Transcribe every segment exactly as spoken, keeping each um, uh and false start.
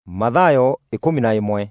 Mathayo ikumi na imwe.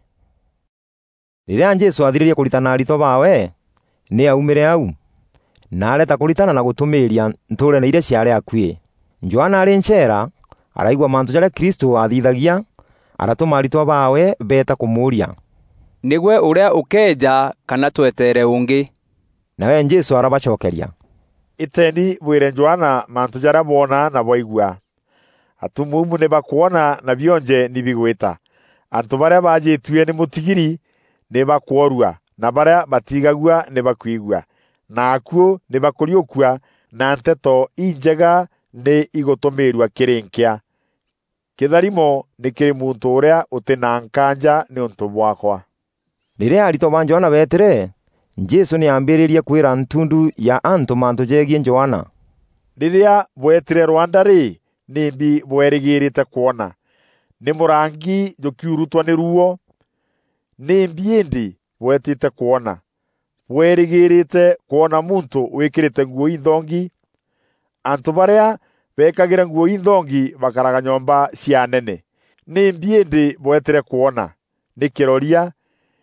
Riria Jesu athiririe kuritana arito bawe, ni aumire au na areta kuritana na gutumiria nturene iria ciare akui. Johana ari nchera araigwa mantu jaria Kristo athithagia, aratuma arito bawe beta kumuria, nigwe uria ukeja kana twetere ungi? Nawe Jesu arabacokeria, iteni bwire Johana mantu jaria bona na boigwa. Atumumu ne bakuona na bionje nibigwita. Antu baria bajituye ni mutigiri ne bakworua, na baria batigagua ne bakwigua, na akuo ne bakuriokua, na nteto injega ne igotomerua kirinkia. Kitharimo ni kiri muntu uria utinankanja ni untu bwakwa. Riria arito ba Johana betire, Jesu ni ambiririe kwira ntundu ya antu mantu jegie Johana. Riria bwetire Rwanda ri nimbi bwerigirite kuona. Ni murangi jokiurutwa ni ruo. Nimbi indi bwetite kuona. Bwerigirite kuona muntu wikirite nguo inthongi. Antu baria bekagira nguo inthongi bakaraga nyomba cia nene. Nimbi indi bwetire kuona. Ni kiroria.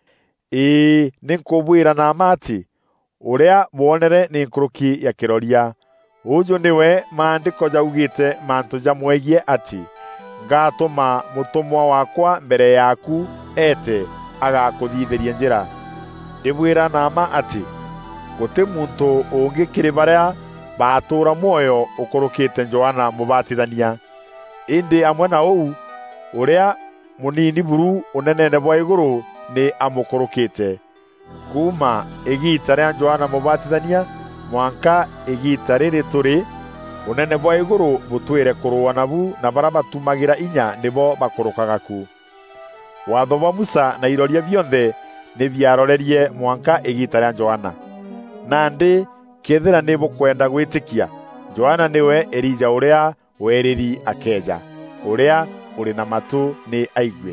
Ii ninkubwira na mati. Uria bonere ni nkuruki ya kiroria. Ujo niwe maandiko jaugite mantu jamwegie ati, ngatuma mutumwa wakwa mbere yaku ete agakuthithiria njira. Ndibwira nama ati, guti muntu ungi kiri baria batura muoyo ukurukite Johana mubatithania. Indi amwe na uu uria munini buru unenene bwa iguru ni amukurukite. Kuma igita ria Johana mubatithania mwanka igita riri turi, unene bwa iguru butwire kurua nabu na bara batumagira inya nibo bakurukaga ku. Watho bwa Musa na iroria bionthe ni biarorerie mwanka igita ria Johana. Nandi kethira ni bukwenda gwitikia, Johana niwe Elija uria weriri akeja, uria uri na matu ni aigwe.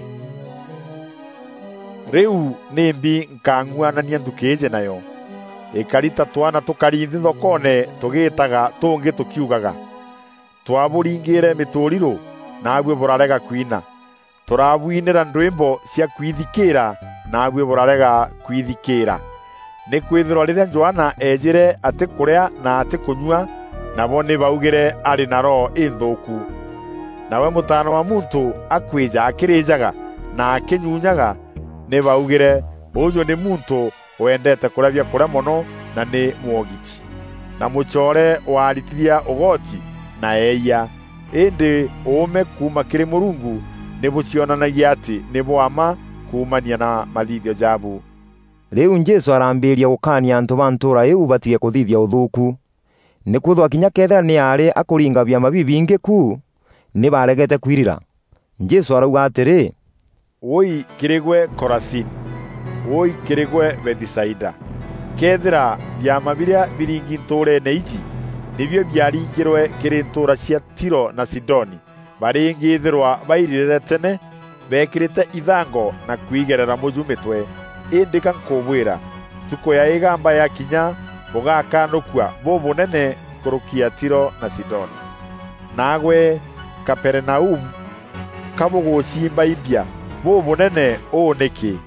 Riu nimbi nkanguanania ndukeje nayo. Ikarita twana tukarithi thokone tugitaga tungi tukiugaga, twaburingire mituriro nagwe burarega kwina. Turabwinira ndwimbo cia kwithikira nagwe burarega kwithikira. Ni kwithirwa riria Johana ejire ati kuria na ati kunyua, nabo ni baugire ari na roho inthuku. Nawe mutano wa muntu akwija akirijaga na akinyunyaga, ni baugire ujo ni muntu wendete kuravya kura mono na ni mwogiti. Na muchore waritithia ugoti na eia. Indi ume kuma kiri Murungu ni bucionanagia ati ni bwama kumania na mathithio jabu. Riu Jesu arambiria gukania antu ba ntura iu batige kuthithia uthuku. Ni kuthwa kinya kethera ni ari akuringa biama bibingi ku, ni baregete kwirira. Jesu arauga atiri, woi kirigwe Korazini, woi kirigwe Bethisaida. Kethira biama biria biringi nturene iji nibyo byaringirwe kiri ntura cia Tiro na Sidoni, baringithirwa bairirire tene, bekirite ithango na kwigerera mujumitwe. Indi kankubwira, tuko ya igamba ya kinya bugakanukua bubunene kurukia Tiro na Sidoni. Nagwe Kapernaum kabugucimba ibia bubunene uniki.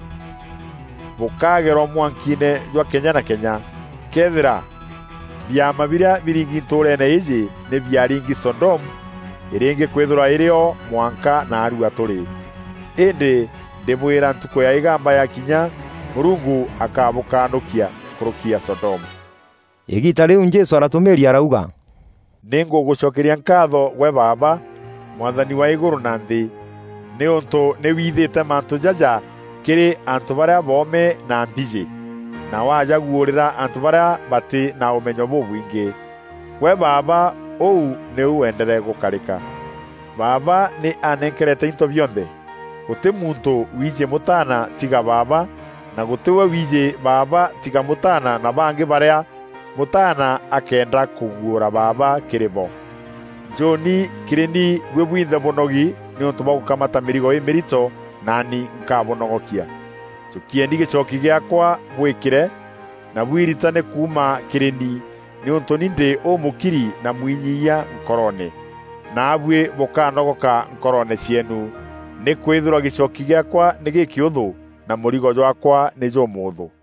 Bukagero mwankine jwa Kenya na Kenya. Kethira biama biria biringi nturene iji ni biaringi Sodom, iringi kwithura irio mwanka na arua turi. Indi ndibwira ntuko ya igamba ya kinya Murungu akabukanukia kurukia Sodom. Igita riu Jesu aratumiria arauga, ningugucokeria nkatho we Baba, Mwathani wa iguru na nthi, ni untu ni withite mantu jaja kiri antu baria bome na mbiji, na wajaguurira antu baria bati na umenyo bubwingi. We Baba, ou ni uendere gukarika. Baba ni anenkerete into bionthe. Guti muntu wije mutana tiga Baba, na gutiwe wije Baba tiga mutana na bangi baria mutana akenda kuguura Baba kiribo. Joni kireni gwebwithe bonogi ni untu ba gukamata mirigo imirito nani nkabonogokia. Tukiendi gicoki giakwa bwikire na bwiritane kuma kireni ni untu ninde omukiri na mwinyia nkorone. Na abwe bokanogoka nkorone cienu. nĩ kwithirwa gicoki giakwa nĩ gĩkĩũthũ na mũrigo wakwa nĩ jũmũthũ.